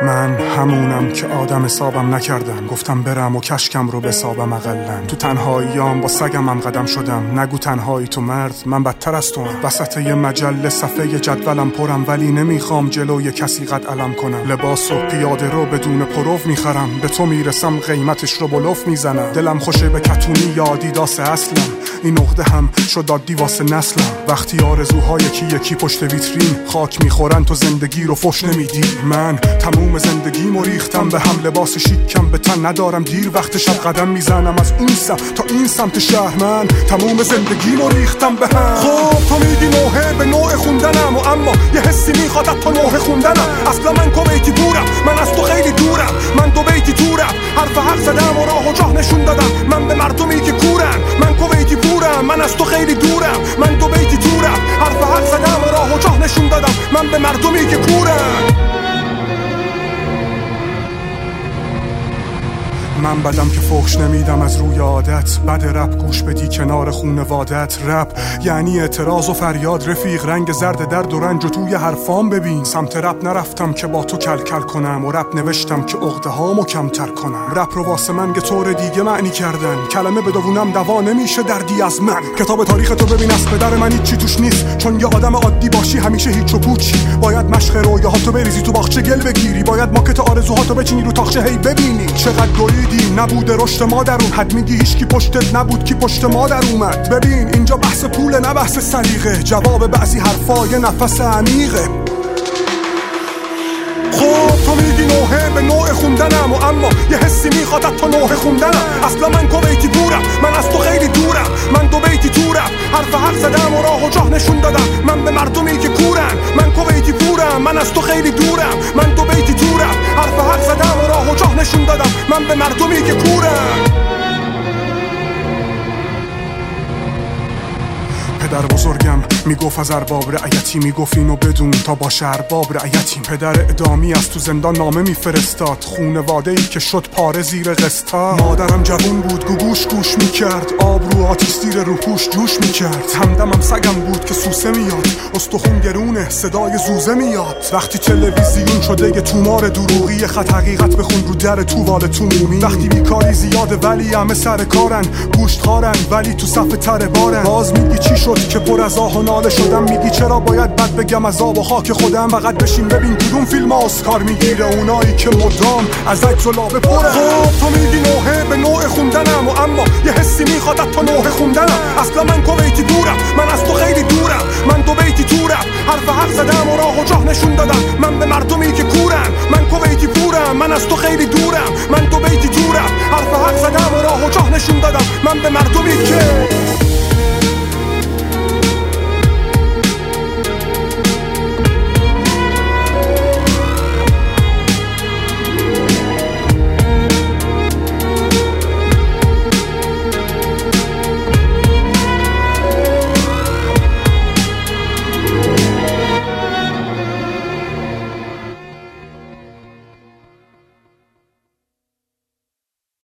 من همونم که آدم حسابم نکردم، گفتم برم و کشکم رو بسابم اقلن. تو تنهاییام با سگمم قدم شدم، نگو تنهایی تو مرد، من بدتر از توام. وسط یه مجله صفحه جدولم پرم، ولی نمیخوام جلوی کسی قد علم کنم. لباس و پیاده رو بدون پروف میخرم، به تو میرسم قیمتش رو بلوف میزنم. دلم خوشه به کتونی یا آدیداس اصلم، این نقطه هم شد عادی واسه نسلم. وقتی آرزوهای یکی پشت ویترین خاک میخورن تو زندگی رو فش نمیدی. من تموم زندگیمو ریختم به هم، لباس شیکم به تن ندارم، دیر وقت شب قدم میزنم از این سمت تا این سمت شهر. من تموم زندگیمو ریختم به هم. خب تو میگی نوحه به نوع خوندنم، و اما یه حسی میخواد تا نوحه خوندنم. اصلا من کویتی دورم، من از تو خیلی دورم، من دو بیتی دورم، حرف حق زدم و راه و جاه نشون دادم. من به مردمی که کورن، من کویتی پورم، من از تو خیلی دورم، من دو بیتی دورم، حرف حق زدم و راه و جاه نشون دادم. من به مردمی که کورن. من بدم که فحش نمیدم از روی عادت، بد رپ گوش بدی کنار خونوادت. رپ یعنی اعتراض و فریاد رفیق، رنگ زرد درد و رنج و توی حرفام ببین. سمت رپ نرفتم که با تو کلکل کنم، و رپ نوشتم که عقده هامو کمتر کنم. رپ رو واسه من که طور دیگه معنی کردن، کلمه بدونم دوا نمیشه دردی از من. کتاب تاریخ تو ببین از پدر من هیچی توش نیست، چون یه آدم عادی باشی همیشه هیچ و پوچی. باید مشق رویاهاتو بریزی تو باغچه گل بگیری، باید ماکت آرزوهاتو بچینی رو تاقچه هی ببینی. چقدر نبوده رشد ما درون، حد میگی هیچکی پشتت نبود کی پشت ما در اومد. ببین اینجا بحث پول نه بحث سلیقه، جواب بعضی حرفا یه نفس عمیقه. خب تو میگی نوحه به نوع خوندنم، و اما یه حسی میخواد تا نوحه خوندنم. اصلا من کویتی دورم، من از تو خیلی دورم، من دو بیتی دورم، حرف حق زدم و راه و جاه نشون دادم. من به مردمی که کورن، من کویتی پورم، من از تو خیلی دورم، من دو بیتی دورم، حرف حق زدم و راه و جاه نشون دادم. من به مردمی که کورن. پدر بزرگم میگفت از ارباب رعیتی، میگفت اینو بدون تا باشه ارباب رعیتیم. پدر اعدامی از تو زندان نامه میفرستاد، خونواده‌ای که شد پاره زیر قسطا. مادرم جوون بود گوگوش گوش میکرد، آب رو آتیش زیر روپوش جوش میکرد. همدمم سگم بود که سوسه میاد، استخون گرونه صدای زوزه میاد. وقتی تلویزیون شده یه تومار دروغی، خط حقیقت بخون رو در تووال تو مومی. وقتی بیکاری زیاده ولی همه سر کارن، گوشت خارن ولی تو صف تره بارن. باز میگی چی شد که پر از آه و ناله شدم، میگی چرا باید بد بگم از آب و خاک خودم. فقط بشین ببین کدوم فیلم اسکار میگیره، اونایی که مدام از عکس و لابه پره. خب تو میگی نوحه به نوع خوندنم، و اما یه حسی میخواد تا نوحه خوندنم. اصلا من کویتی دورم، من از تو خیلی دورم، من دو بیتی دورم، حرف حق زدم و راه و جاه نشون دادم. من به مردمی که کورن، من کویتی پورم، من از تو خیلی دورم، من دو بیتی دورم، حرف حق زدم و راه و جاه نشون دادم. من به مردمی که